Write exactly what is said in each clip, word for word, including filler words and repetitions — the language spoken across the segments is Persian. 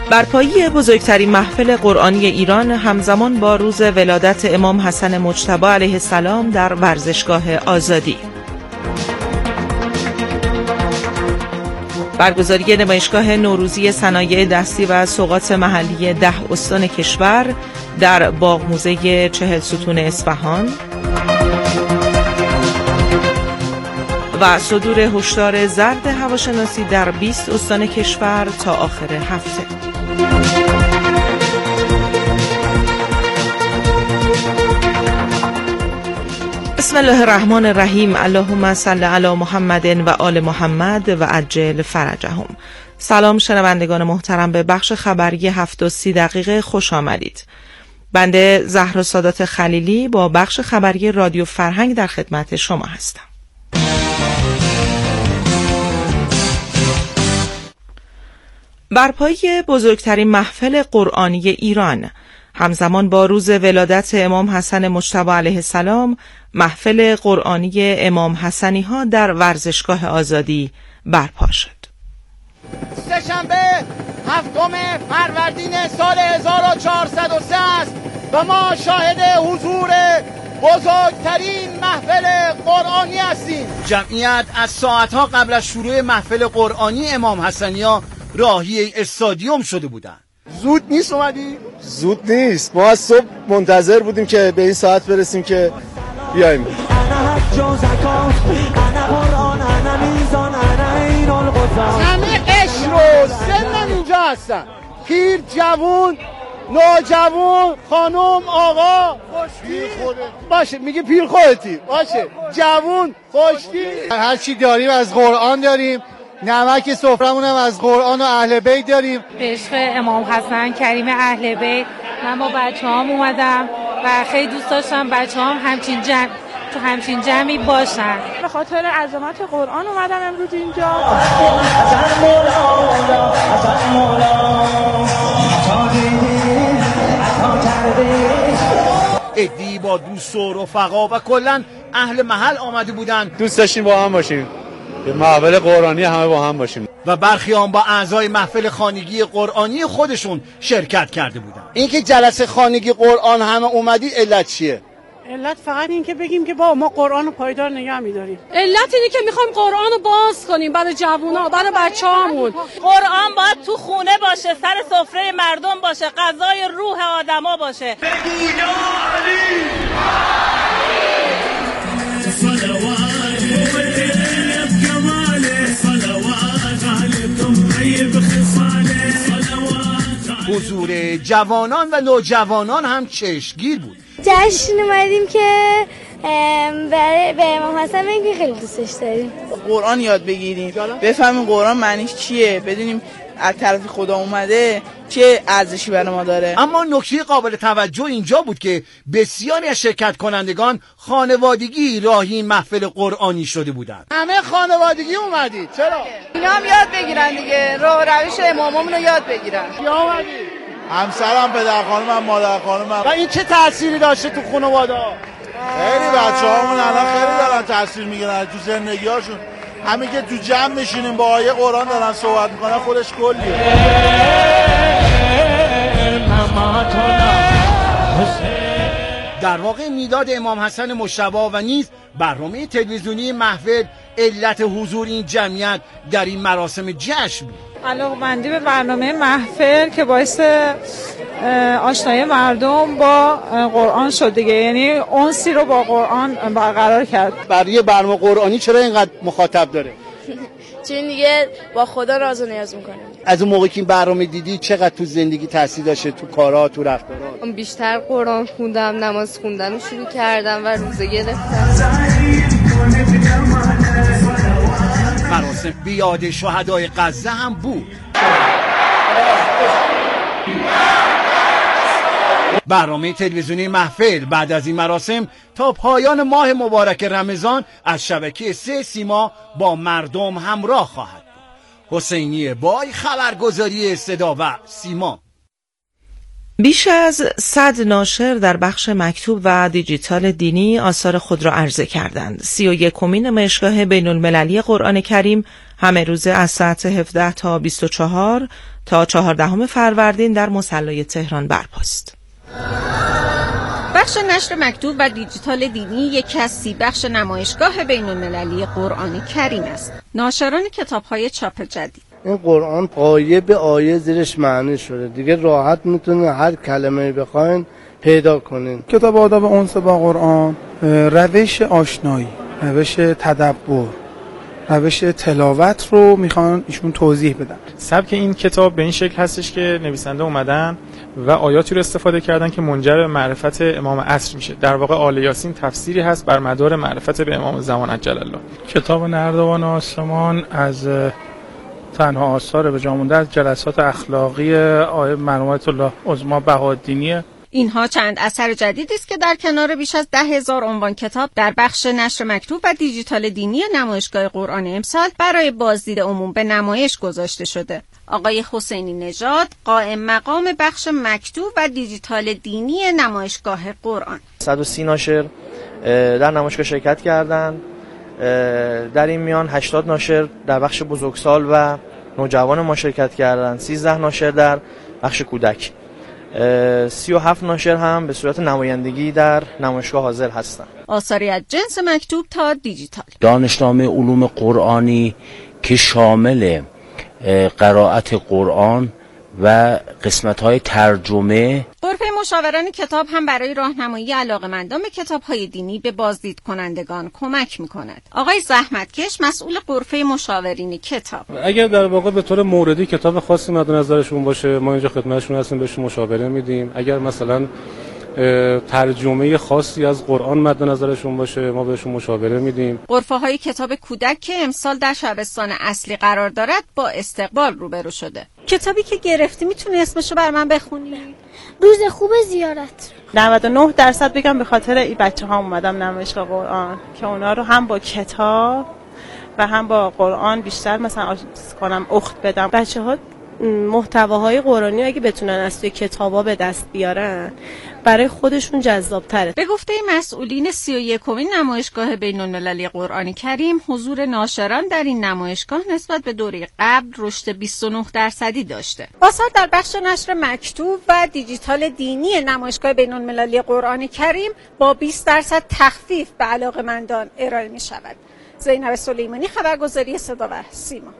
برپایی بزرگترین محفل قرآنی ایران همزمان با روز ولادت امام حسن مجتبی علیه السلام در ورزشگاه آزادی. برگزاری نمایشگاه نوروزی صنایع دستی و سوغات محلی ده استان کشور در باغ موزه چهل ستون اصفهان و صدور هشدار زرد هواشناسی در بیست استان کشور تا آخر هفته. بسم الله الرحمن الرحیم. اللهم صل علی محمد و آل محمد و عجل فرجهم. سلام شنوندگان محترم، به بخش خبری هفت و سی دقیقه خوش آمدید. بنده زهرا سادات خلیلی با بخش خبری رادیو فرهنگ در خدمت شما هستم. برپایی بزرگترین محفل قرآنی ایران همزمان با روز ولادت امام حسن مجتبی علیه السلام، محفل قرآنی امام حسنی ها در ورزشگاه آزادی برپا شد. سه‌شنبه هفتم فروردین سال هزار و چهارصد و سه است و ما شاهد حضور بزرگترین محفل قرآنی هستیم. جمعیت از ساعتها قبل از شروع محفل قرآنی امام حسنی ها راهی استادیوم شده بودند. زود نیست اومدی؟ زود نیست، ما از صبح منتظر بودیم که به این ساعت برسیم که بیاییم. همه قشر و سنن اینجا هستن، پیر، جوون، نوجوان، خانم، آقا، خوشتی باشه، میگه پیر خودتی باشه، جوون، خوشتی، هر چی داریم از قرآن داریم، نمک سفرمون هم از قرآن و اهل بیت داریم. به عشق امام حسن کریم اهل بیت من با بچه‌هام اومدم و خیلی دوست داشتم بچه‌هام همچین جمع تو همچین جمعی باشن. به خاطر عظمت قرآن اومدم امروز اینجا. ادی با دوست و رفقا و کلن اهل محل آمده بودن. دوست داشتیم با هم باشیم، به محفل قرآنی همه با هم باشیم و برخی هم با اعضای محفل خانگی قرآنی خودشون شرکت کرده بودن. اینکه جلسه خانگی قرآن همه اومدی علت چیه؟ علت فقط این که بگیم که با ما قرآن رو پایدار نگه می‌داریم. علت اینه که می‌خوایم قرآن رو باز کنیم برای جوونا، برای بچه‌هامون. قرآن باید تو خونه باشه، سر سفره مردم باشه، غذای روح آدما باشه. بگو یا علی حضور جوانان و نوجوانان هم چشمگیر بود. جشن اومدیم که برای به امام حسن بگیم که خیلی دوستش داریم. قرآن یاد بگیریم، بفهمیم قرآن معنیش چیه، بدونیم از طرف خدا اومده چه ارزشی برای ما داره. اما نکته قابل توجه اینجا بود که بسیاری از شرکت کنندگان خانوادگی راهی محفل قرآنی شده بودند. همه خانوادگی اومدید. چرا؟ اینا هم یاد بگیرن دیگه، راه روش امامامون رو یاد بگیرن. یا اومدی؟ همسرم، پدر خانومم، مادر خانومم. و این چه تأثیری داشته تو خانواده ها؟ خیلی بچه‌هامون الان خیلی دارن تاثیر میگیرن تو زندگی‌هاشون. همین که تو جمع میشینیم با آیه قرآن دارن صحبت میکنن خودش کلیه. در واقع میلاد امام حسن مجتبی و نیز برنامه تلویزیونی محفل علت حضور این جمعیت در این مراسم جشن بود. علاقه‌مندی به برنامه محفل که باعث آشنایی مردم با قرآن شد دیگه، یعنی انسی رو با قرآن برقرار کرد. برای برنامه قرآنی چرا اینقدر مخاطب داره؟ چون دیگه با خدا راز و نیاز میکنیم. از اون موقعی که این برنامه دیدی چقدر تو زندگی تاثیر داشته، تو کارا، تو رفتارات؟ بیشتر قرآن خوندم، نماز خوندن رو شروع کردم و روزه گرفتم. مراسم بیاد شهدای غزه هم بود. برنامه تلویزیونی محفل بعد از این مراسم تا پایان ماه مبارک رمضان از شبکه سه سیما با مردم همراه خواهد بود. حسینی بای، خبرگزاری صدا و سیما. بیش از صد ناشر در بخش مکتوب و دیجیتال دینی آثار خود را عرضه کردند. سی و یکمین نمایشگاه بین المللی قرآن کریم همه روزه از ساعت هفده تا بیست و چهار تا چهاردهم فروردین در مصلی تهران برپاست. بخش نشر مکتوب و دیجیتال دینی یکی از سی بخش نمایشگاه بین‌المللی قرآن کریم است. ناشران کتاب‌های چاپ جدید. این قرآن آیه به آیه زیرش معنی شده، دیگه راحت میتونه هر کلمه بخواین پیدا کنین. کتاب آداب انس با قرآن، روش آشنایی، روش تدبر، روش تلاوت رو میخوان ایشون توضیح بدن. سبک این کتاب به این شکل هستش که نویسنده اومدن و آیاتی رو استفاده کردن که منجر به معرفت امام عصر میشه. در واقع آل یاسین تفسیری هست بر مدار معرفت به امام زمان عجل الله. کتاب نردبان آسمان از تنها آثار به جا مونده از جلسات اخلاقی آیه مرحومت الله عظما بهاءالدینی. اینها چند اثر جدیدی است که در کنار بیش از ده هزار عنوان کتاب در بخش نشر مکتوب و دیجیتال دینی نمایشگاه قرآن امسال برای بازدید عموم به نمایش گذاشته شده. آقای حسینی نژاد، قائم مقام بخش مکتوب و دیجیتال دینی نمایشگاه قرآن. صد و سی ناشر در نمایشگاه شرکت کردند. در این میان هشتاد ناشر در بخش بزرگسال و نوجوان ما شرکت کردند. سیزده ناشر در بخش کودک. سی و هفت ناشر هم به صورت نمایندگی در نمایشگاه حاضر هستند. آثاری از جنس مکتوب تا دیجیتال. دانشنامه علوم قرآنی که شامل قرائت قرآن و قسمت‌های ترجمه. غرفه مشاوران کتاب هم برای راهنمایی علاقه‌مندان به کتاب‌های دینی به بازدید کنندگان کمک می‌کند. آقای زحمتکش، مسئول غرفه مشاورین کتاب. اگر در واقع به طور موردی کتاب خاصی مد نظرشون باشه، ما اینجا خدمتشون هستیم، بهشون مشاوره میدیم. اگر مثلا ترجمه خاصی از قرآن مد نظرشون باشه، ما بهشون مشاوره میدیم. غرفه‌های کتاب کودک که امسال در شبستان اصلی قرار دارد با استقبال روبرو شده. کتابی که گرفتی میتونی اسمشو بر من بخونی؟ روز خوب زیارت. نود و نه درصد بگم به خاطر این بچه‌ها اومدم نمایشگاه قرآن که اونا رو هم با کتاب و هم با قرآن بیشتر مثلا آشنا کنم، اخت بدم. بچه‌ها محتواهای قرآنی اگه بتونن از توی کتابا به دست بیارن برای خودشون جذاب‌تره. به گفته مسئولین سی و یکمین نمایشگاه بین‌المللی قرآن کریم، حضور ناشران در این نمایشگاه نسبت به دوره قبل رشد بیست و نه درصدی داشته. آثار در بخش نشر مکتوب و دیجیتال دینی نمایشگاه بین‌المللی قرآن کریم با بیست درصد تخفیف به علاقه‌مندان ارائه می‌شود. زینب سلیمانی، خبرگزاری صدا و سیما.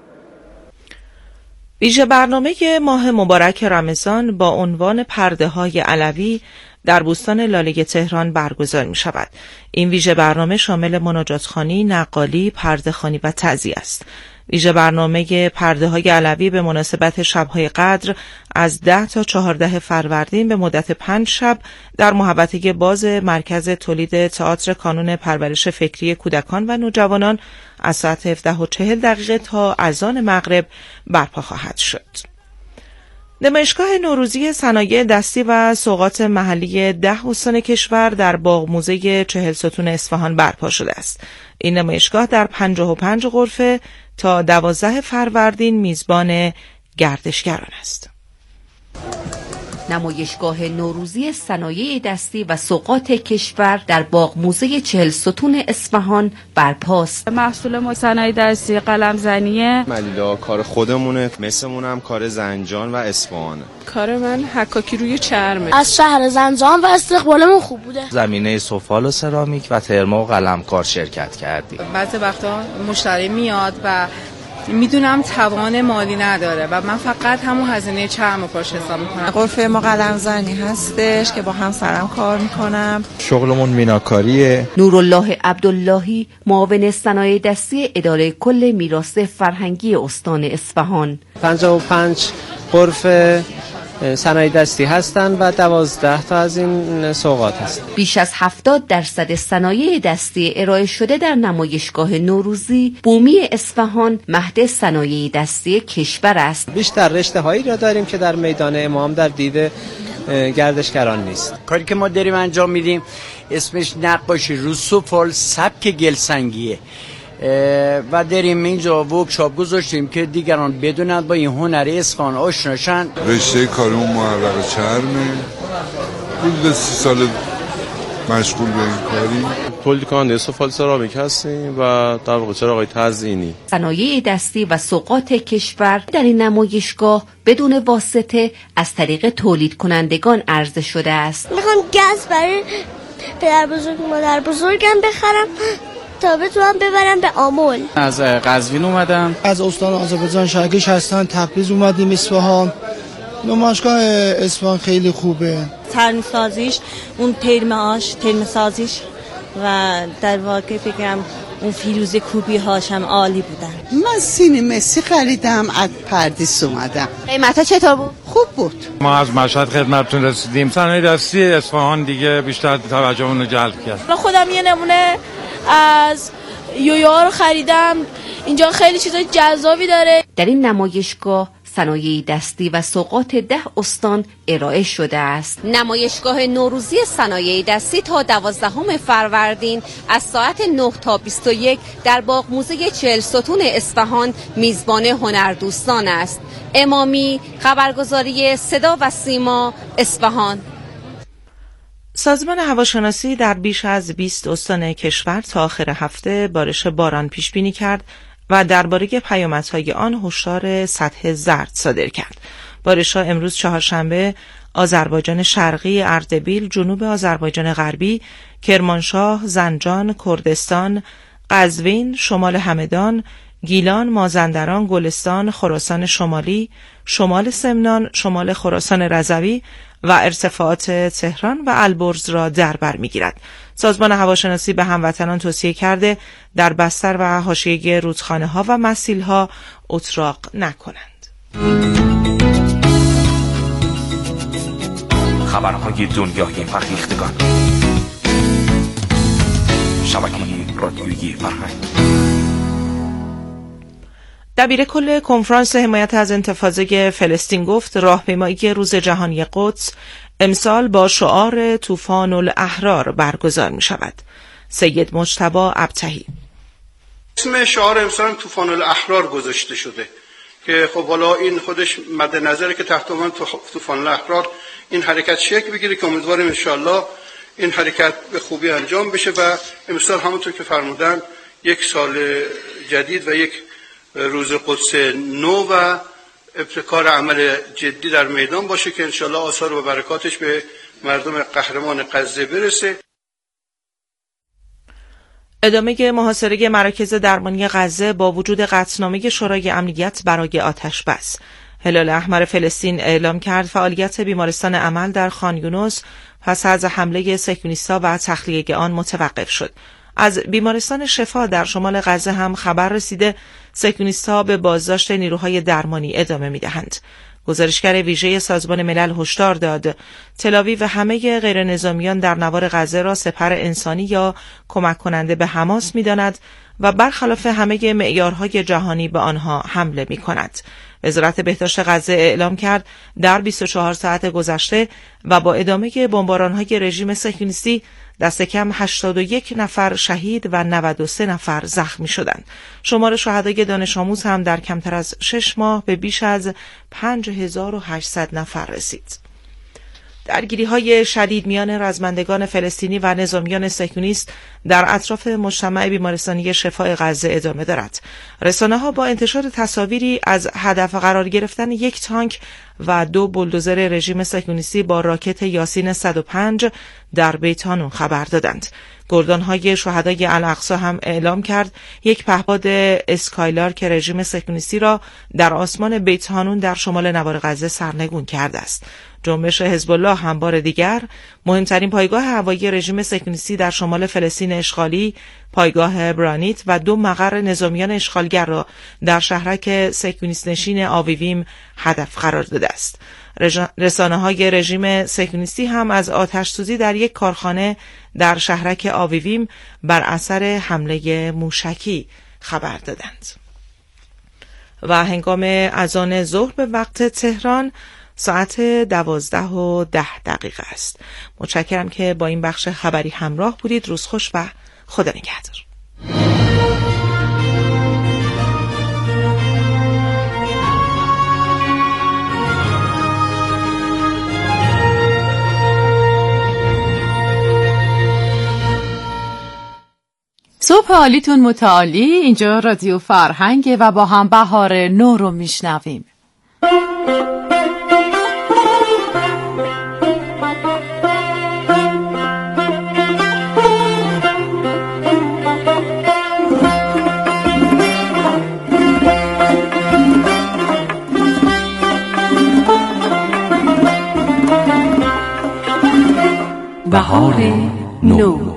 ویژه برنامه ماه مبارک رمضان با عنوان پرده های علوی در بوستان لاله تهران برگزار می شود. این ویژه برنامه شامل مناجاتخوانی، نقالی، پرده‌خوانی و تعزیه است. ویژه برنامه پرده های علوی به مناسبت شب‌های قدر از ده تا چهارده فروردین به مدت پنج شب در محوطه باز مرکز تولید تئاتر کانون پرورش فکری کودکان و نوجوانان از ساعت هفده و چهل دقیقه تا اذان مغرب برپا خواهد شد. نمایشگاه نوروزی صنایع دستی و سوغات محلی ده استان کشور در باغ موزه چهل ستون اصفهان برپا شده است. این نمایشگاه در پنجاه و پنج غرفه تا دوازده فروردین میزبان گردشگران است. نمایشگاه نوروزی صنایع دستی و سوغات کشور در باغ موزه چهل ستون اصفهان برپاست. محصول ما صنایع دستی قلم زنیه. ملیلا کار خودمونه، مثلمون هم کار زنجان و اصفهانه. کار من حکاکی روی چرمه. از شهر زنجان و استقبالمون خوب بوده. زمینه سفال و سرامیک و ترمو و قلمکار شرکت کردیم. بعضی وقتا مشتری میاد و میدونم توان مالی نداره و من فقط همون هزینه چرم و پاش حساب میکنم. غرفه ما قلم زنی هستش که با همسرم کار میکنم. شغلمون میناکاریه. نورالله عبداللهی، معاون صنایع دستی اداره کل میراث فرهنگی استان اصفهان. پنجاه و پنج غرفه صنایع دستی هستند و دوازده تا از این سوغات هست. بیش از هفتاد درصد صنایع دستی ارائه شده در نمایشگاه نوروزی بومی اصفهان مهد صنایع دستی کشور است. بیشتر رشته هایی را داریم که در میدان امام در دید گردشگران نیست. کاری که ما داریم انجام میدیم اسمش نقاشی رو سفال سبک گلسنگیه و داریم اینجا ورکشاپ گذاشتیم که دیگران بدونند با این هنر اصفهان آشناشن. رشته کارمون معلق چرمه، حدود سی سال مشغول به این کاری. تولید کننده سفال سرامیک هستیم و در واقع چراغ‌های تزیینی. صنایع دستی و سوغات کشور در این نمایشگاه بدون واسطه از طریق تولید کنندگان عرضه شده است. میخوام گز برای پدر بزرگ مادر بزرگم بخرم تا بتونم ببرم به آمل. از قزوین اومدم. از استان آذربایجان شرقی هستن، تبریز اومدیم، اصفهان. نمایشگاه اصفهان خیلی خوبه. ترم سازیش، اون ترماش، ترم سازیش و در واقع بگم اون فیروز کوبی هاشم عالی بودن. من سینی مسی خریدم، از پردیس اومدم. قیمتا چطور بود؟ خوب بود. ما از مشهد خدمتتون رسیدیم. صنایع دستی اصفهان دیگه بیشتر توجهمون رو جلب کرد. من خودم یه نمونه از یویوها رو خریدم. اینجا خیلی چیزای جذابی داره. در این نمایشگاه صنایع دستی و سوغات ده استان ارائه شده است. نمایشگاه نوروزی صنایع دستی تا دوازدهم فروردین از ساعت نه تا بیست و یک در باغ موزه چهل ستون اصفهان میزبان هنردوستان است. امامی، خبرگزاری صدا و سیما، اصفهان. سازمان هواشناسی در بیش از بیست استان کشور تا آخر هفته بارش باران پیش بینی کرد و درباره پیامدهای آن هشدار سطح زرد صادر کرد. بارش‌ها امروز چهارشنبه آذربایجان شرقی، اردبیل، جنوب آذربایجان غربی، کرمانشاه، زنجان، کردستان، قزوین، شمال همدان، گیلان، مازندران، گلستان، خراسان شمالی، شمال سمنان، شمال خراسان رضوی و ارتفاعات تهران و البرز را در بر می‌گیرد. سازمان هواشناسی به هموطنان توصیه کرده در بستر و حاشیه رودخانه‌ها و مسیل‌ها اتراق نکنند. خبرهای دنیای فرهیختگان، شبکه رادیویی فرهنگ. دبیر کل کنفرانس حمایت از انتفاضه فلسطین گفت راهپیمایی روز جهانی قدس امسال با شعار طوفان الاحرار برگزار می شود. سید مجتبی ابتهی: اسم شعار امسال طوفان الاحرار گذاشته شده که خب حالا این خودش مد نظره که تحت عنوان طوفان الاحرار این حرکت شکل بگیره که امیدواریم انشالله این حرکت به خوبی انجام بشه و امسال همونطور که فرمودن یک سال جدید و یک روز قدس نو و ابتکار عمل جدی در میدان باشه که انشالله آثار و برکاتش به مردم قهرمان غزه برسه. ادامه محاصره مراکز درمانی غزه با وجود قطعنامه شورای امنیت برای آتش بس. هلال احمر فلسطین اعلام کرد فعالیت بیمارستان عمل در خان یونس پس از حمله صهیونیست‌ها و تخلیه آن متوقف شد. از بیمارستان شفا در شمال غزه هم خبر رسیده صهیونیست‌ها به بازداشت نیروهای درمانی ادامه می‌دهند. گزارشگر ویژه سازمان ملل هشدار داد تل‌آویو همه غیرنظامیان در نوار غزه را سپر انسانی یا کمک کننده به حماس می‌داند و برخلاف همه معیارهای جهانی به آنها حمله می‌کند. وزارت بهداشت غزه اعلام کرد در بیست و چهار ساعت گذشته و با ادامه بمباران‌های رژیم صهیونیستی دست کم هشتاد و یک نفر شهید و نود و سه نفر زخمی شدند. شمار شهدای دانش آموز هم در کمتر از شش ماه به بیش از پنج هزار و هشتصد نفر رسید. درگیری‌های شدید میان رزمندگان فلسطینی و نظامیان صهیونیست در اطراف مجتمع بیمارستانی شفای غزه ادامه دارد. رسانه‌ها با انتشار تصاویری از هدف قرار گرفتن یک تانک و دو بولدوزر رژیم صهیونیستی با راکت یاسین صد و پنج در بیت حانون خبر دادند. گردان‌های شهدای الاقصی هم اعلام کرد یک پهپاد اسکایلار که رژیم صهیونیستی را در آسمان بیت حانون در شمال نوار غزه سرنگون کرده است. جنبش حزب الله هم بار دیگر مهمترین پایگاه هوایی رژیم صهیونیستی در شمال فلسطین اشغالی، پایگاه برانیت و دو مقر نظامیان اشغالگر را در شهرک صهیونیست نشین آویویم هدف قرار داده است. رسانه‌های رژیم صهیونیستی هم از آتش‌سوزی در یک کارخانه در شهرک آویویم بر اثر حمله موشکی خبر دادند. و هنگام اذان ظهر به وقت تهران ساعت دوازده و ده دقیقه است. متشکرم که با این بخش خبری همراه بودید. روز خوش و خدا نگهدار. صبح عالیتون متعالی. اینجا رادیو فرهنگ و با هم بهار نو رو میشنویم. بهار نو.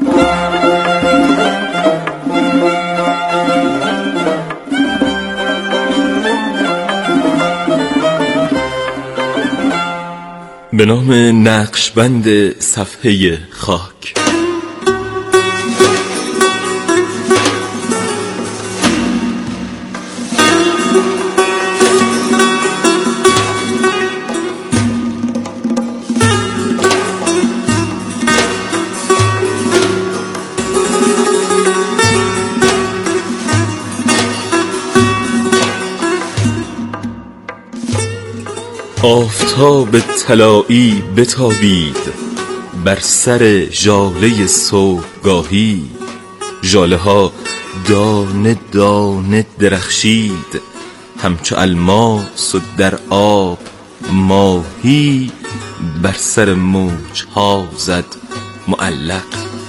به نام نقشبند صفحه خاک. آفتاب طلایی بتابید بر سر ژاله صبحگاهی، ژاله ها دانه دانه درخشید همچو الماس و در آب ماهی، بر سر موج ها زد معلق.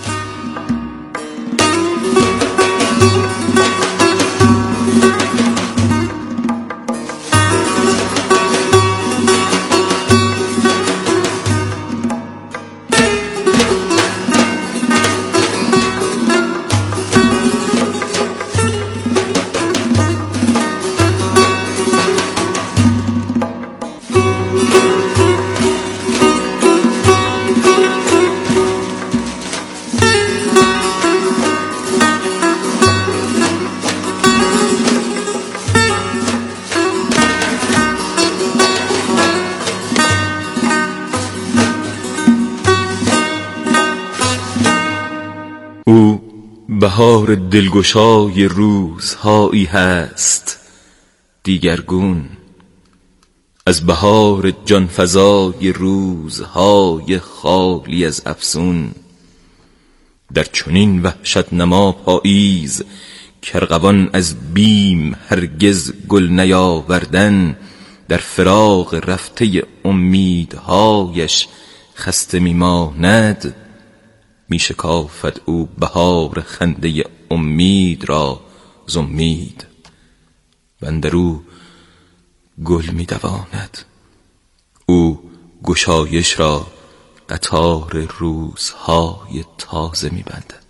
او بهار دلگشای روزهایی هست دیگرگون، از بهار جانفزای روزهای خالی از افسون. در چنین وحشت نما پاییز کرغوان از بیم هرگز گل نیاوردن، در فراق رفته امیدهایش خسته میماند. می شکافد او بهار خنده امید را ز امید، واندرو گل می دواند. او گشایش را قطار روزهای تازه می بندد.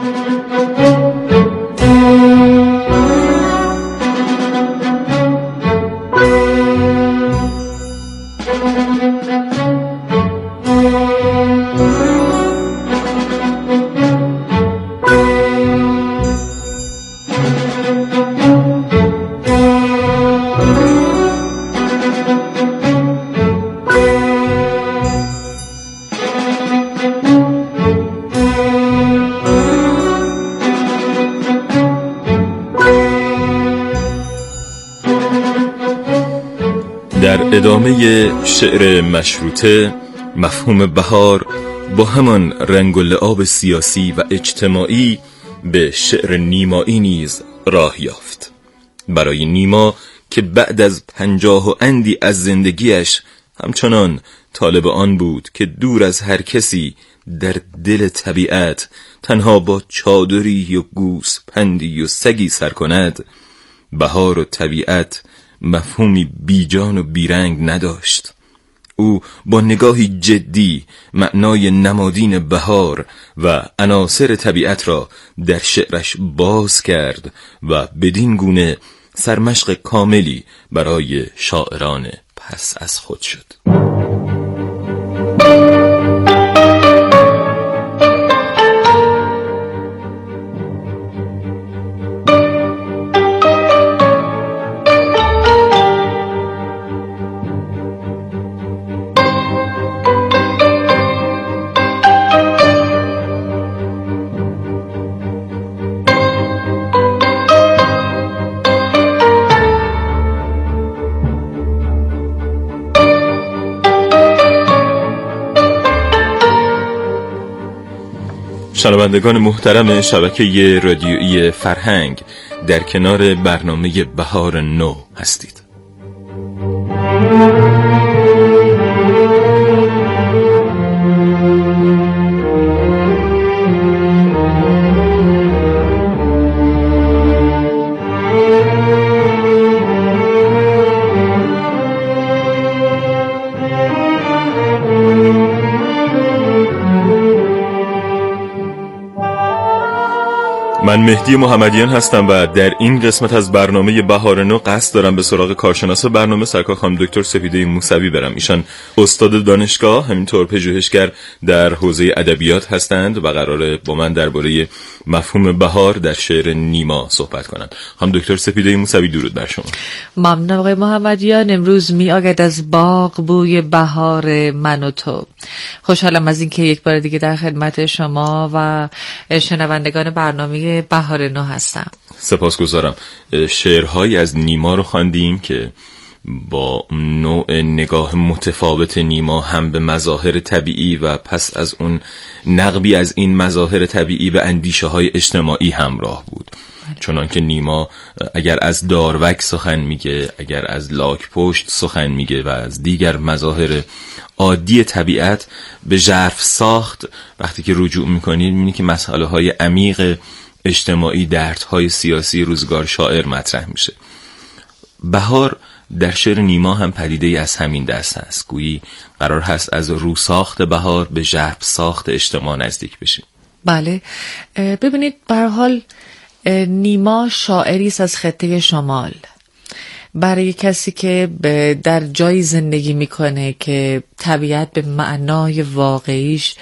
در ادامه شعر مشروطه مفهوم بهار با همان رنگ و لعاب سیاسی و اجتماعی به شعر نیمایی نیز راه یافت. برای نیما که بعد از پنجاه و اندی از زندگیش همچنان طالب آن بود که دور از هر کسی در دل طبیعت تنها با چادری و گوسپندی و سگی سر کند، بهار و طبیعت مفهومی بیجان و بیرنگ نداشت. او با نگاهی جدی معنای نمادین بهار و عناصر طبیعت را در شعرش باز کرد و بدین گونه سرمشق کاملی برای شاعران پس از خود شد. شنوندگان محترم شبکه رادیویی فرهنگ، در کنار برنامه بهار نو هستید. من مهدی محمدیان هستم و در این قسمت از برنامه بهار نو قصد دارم به سراغ کارشناس برنامه سرکار خانم دکتر سپیده موسوی برم. ایشان استاد دانشگاه، همینطور پژوهشگر در حوزه ادبیات هستند و قراره با من درباره مفهوم بهار در شعر نیما صحبت کنند. خانم دکتر سپیده موسوی، درود بر شما. ممنون آقای محمدیان. امروز می آید از باغ بوی بهار من و تو. خوشحالم از اینکه یک بار دیگه در خدمت شما و شنوندگان برنامه بهار نو هستم. سپاسگزارم. شعرهایی از نیما رو خواندیم که با نوع نگاه متفاوت نیما هم به مظاهر طبیعی و پس از اون نقبی از این مظاهر طبیعی به اندیشه های اجتماعی همراه بود. چنانکه نیما اگر از داروک سخن میگه، اگر از لاک پشت سخن میگه و از دیگر مظاهر عادی طبیعت، به ژرف ساخت وقتی که رجوع میکنید میبینید که مسئله های عمیق اجتماعی، دردهای سیاسی روزگار شاعر مطرح میشه. بهار در شعر نیما هم پدیده از همین دست است. گویی قرار هست از رو ساخت بهار به ژرف ساخت اجتماع نزدیک بشیم. بله، ببینید به هر حال نیما شاعری است از خطه شمال. برای کسی که در جایی زندگی میکنه که طبیعت به معنای واقعیش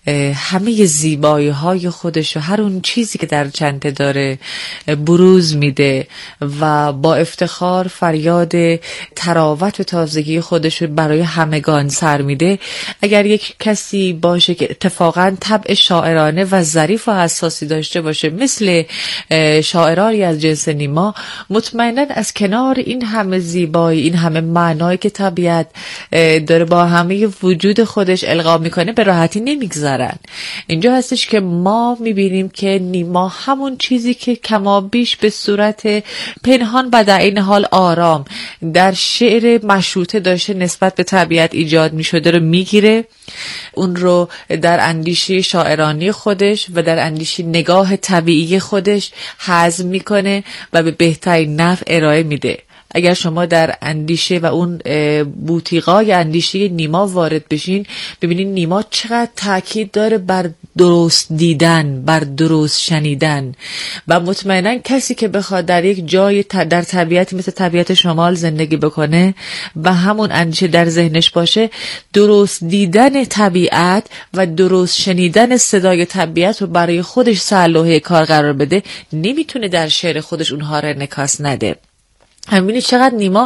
همه زیبایی های خودش و هر اون چیزی که در چنته داره بروز میده و با افتخار فریاد تراوت و تازگی خودش برای همگان سر میده، اگر یک کسی باشه که اتفاقا طبع شاعرانه و ظریف و حساسی داشته باشه مثل شاعرانی از جنس نیما، مطمئنا از کنار این همه زیبایی، این همه معنایی که طبیعت داره با همه وجود خودش القا میکنه به راحتی نمیگذارن. اینجا هستش که ما میبینیم که نیما همون چیزی که کمابیش به صورت پنهان و در این حال آرام در شعر مشروطه داشته نسبت به طبیعت ایجاد میشده رو میگیره، اون رو در اندیشه شاعرانی خودش و در اندیشه نگاه طبیعی خودش هضم میکنه و به بهترین نحو ارائه میده. اگر شما در اندیشه و اون بوتیقای اندیشه نیما وارد بشین، ببینین نیما چقدر تاکید داره بر درست دیدن، بر درست شنیدن. و مطمئنا کسی که بخواد در یک جای در طبیعت مثل طبیعت شمال زندگی بکنه و همون اندیشه در ذهنش باشه، درست دیدن طبیعت و درست شنیدن صدای طبیعت رو برای خودش سرلوحه کار قرار بده، نمیتونه در شعر خودش اونها رو انعکاس نده. همینه چقدر نیما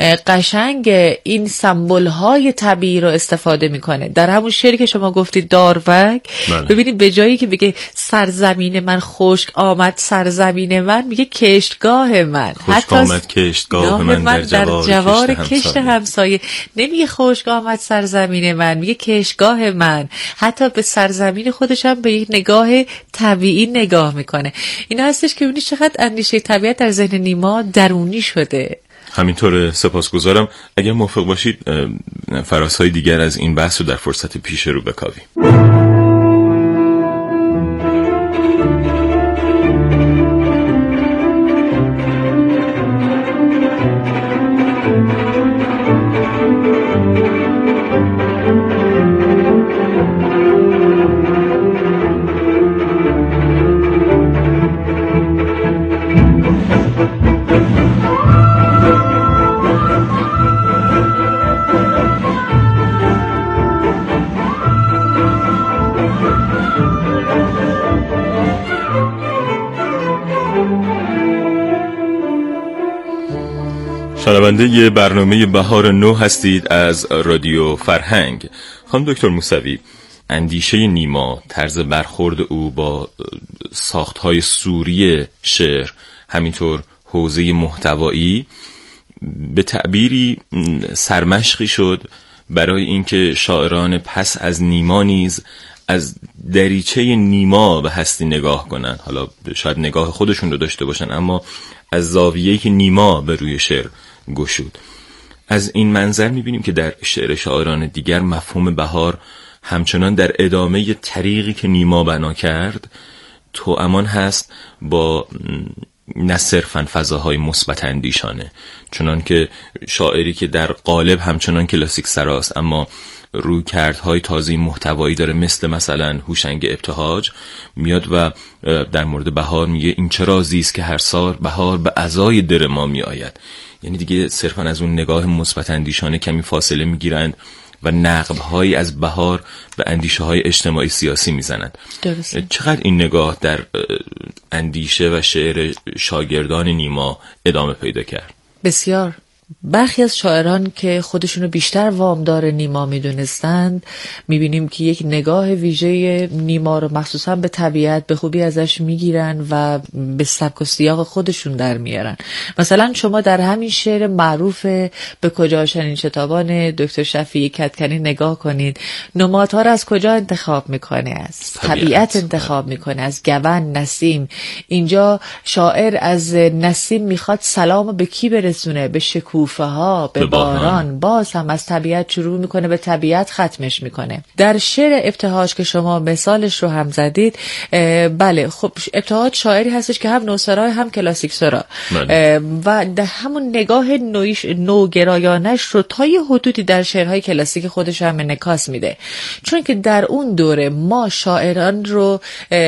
قشنگ این سمبل های طبیعی رو استفاده میکنه. در همون شعری که شما گفتید داروک، ببینید به جایی که بگه سرزمین من خشک آمد، سرزمین من میگه کشتگاه من، خشک آمد کشتگاه من, من در جوار, در جوار کشت, کشت همسایه. نمیگه خشک آمد سرزمین من، میگه کشتگاه من. حتی به سرزمین خودش هم به یک نگاه طبیعی نگاه میکنه. این هستش که ببینید چقدر اندیشه طبیعت در ذهن نیما درونی شده. همینطور. سپاسگزارم. اگر موافق باشید فراسهای دیگر از این بحث رو در فرصت پیش رو بکاویم. شنونده برنامه بهار نو هستید از رادیو فرهنگ. خانم دکتر موسوی، اندیشه نیما، طرز برخورد او با ساختهای سوری شعر، همینطور حوزه محتوایی، به تعبیری سرمشقی شد برای اینکه شاعران پس از نیما نیز از دریچه نیما به هستی نگاه کنن، حالا شاید نگاه خودشون رو داشته باشن اما از زاویه‌ای که نیما به روی شعر گشود. از این منظر می‌بینیم که در شعر شاعران دیگر مفهوم بهار همچنان در ادامه طریقی که نیما بنا کرد توامان هست با نه صرفاً فضاهای مثبت اندیشانه، چنان که شاعری که در قالب همچنان کلاسیک سراست اما رویکردهای تازه محتوایی داره، مثل مثلا هوشنگ ابتهاج میاد و در مورد بهار میگه این چه رازی است که هر سال بهار به عزای دل ما میآید. یعنی دیگه صرفاً از اون نگاه مثبت اندیشانه کمی فاصله میگیرند و نقب‌هایی از بهار به اندیشه‌های اجتماعی سیاسی میزنند. درسته. چقدر این نگاه در اندیشه و شعر شاگردان نیما ادامه پیدا کرد؟ بسیار. برخی از شاعران که خودشونو بیشتر وامدار نیما میدونستند میبینیم که یک نگاه ویژه نیما رو مخصوصا به طبیعت به خوبی ازش میگیرن و به سبک و سیاق خودشون در میارن. مثلا شما در همین شعر معروف به کجا چنین شتابان دکتر شفیعی کدکنی نگاه کنید، نمادها رو از کجا انتخاب میکنه؟ از طبیعت, طبیعت انتخاب میکنه، از گون، نسیم. اینجا شاعر از نسیم میخواد سلام به کی برسونه؟ به شکوفه ها، به باران. باز هم از طبیعت شروع میکنه به طبیعت ختمش میکنه. در شعر ابتهاج که شما مثالش رو هم زدید، بله خب ابتهاج شاعری هستش که هم نوسرای هم کلاسیک سرا و در همون نگاه نویش نوگرایانش رو تا یه حدودی در شعرهای کلاسیک خودش هم انعکاس میده، چون که در اون دوره ما شاعران رو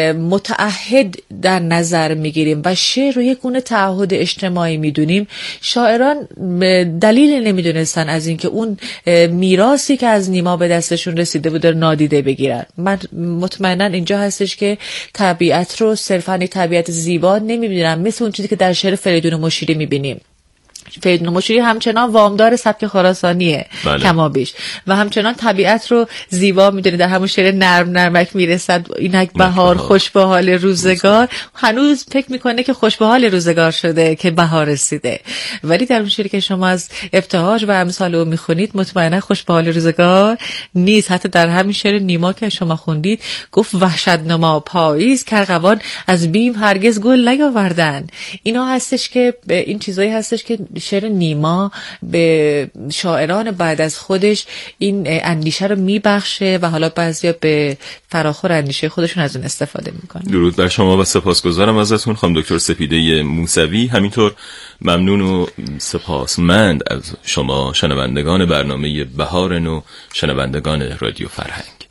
متعهد در نظر میگیریم و شعر رو یک گونه تعهد اجتماعی میدونیم. شاعران دلیل نمیدونستن از اینکه اون میراثی که از نیما به دستشون رسیده بود نادیده بگیرن. من مطمئنا اینجا هستش که طبیعت رو صرفاً طبیعت زیبا نمیبینن، مثل اون چیزی که در شعر فریدون مشیری میبینیم. فریدون مشیری همچنان وامدار سبک خراسانیه بله. کما بیش و همچنان طبیعت رو زیبا میدونه. در همون شعر نرم نرمک میرسد اینک بهار خوش به حال روزگار، هنوز فکر میکنه که خوش به حال روزگار شده که بهار رسیده، ولی در اون شعری که شما از ابتهاج و امثال رو میخونید مطمئنا خوش به حال روزگار نیست. حتی در همین شعر نیما که شما خوندید گفت وحشت نما پاییز کرغوان از بیم هرگز گل نیاوردن. اینا هستش که این چیزایی هستش که شعر نیما به شاعران بعد از خودش این اندیشه رو میبخشه و حالا بعضیا به فراخور اندیشه خودشون از اون استفاده میکنن. درود بر شما و سپاسگزارم ازتون خانم دکتر سپیده موسوی. همینطور ممنون و سپاسمند از شما شنوندگان برنامه بهار نو، شنوندگان رادیو فرهنگ.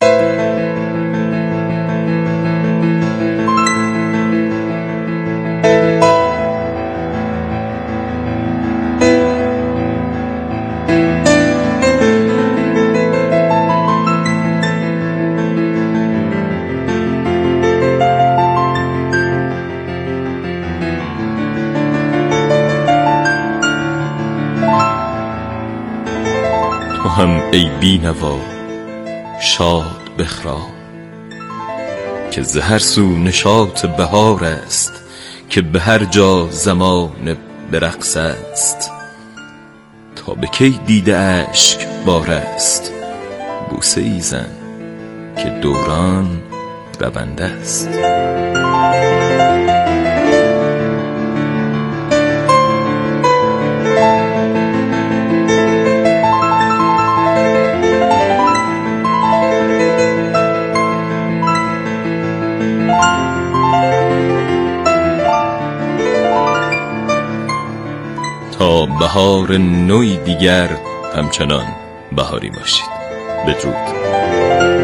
هم ای بینوا شاد بخرام که ز هر سو نشاط بهار است، که به هر جا زمان به رقص است. تا به کی دیده اشک بار است، بوسه ای زن که دوران رونده است. تا بهار نوی دیگر همچنان بهاری باشید. بدرود.